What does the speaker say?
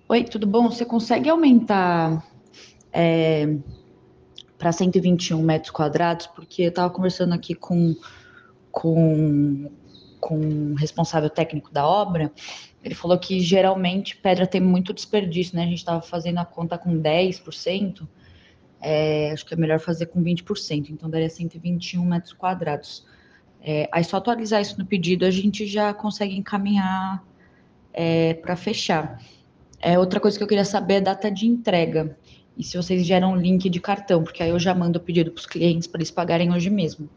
Oi, tudo bom? Você consegue aumentar para 121 metros quadrados? Porque eu estava conversando aqui com, com o responsável técnico da obra. Ele falou que geralmente pedra tem muito desperdício, né? A gente estava fazendo a conta com 10%, acho que é melhor fazer com 20%, então daria 121 metros quadrados. Aí só atualizar isso no pedido, a gente já consegue encaminhar para fechar. Outra coisa que eu queria saber é a data de entrega. E se vocês geram um link de cartão, porque aí eu já mando o pedido para os clientes para eles pagarem hoje mesmo.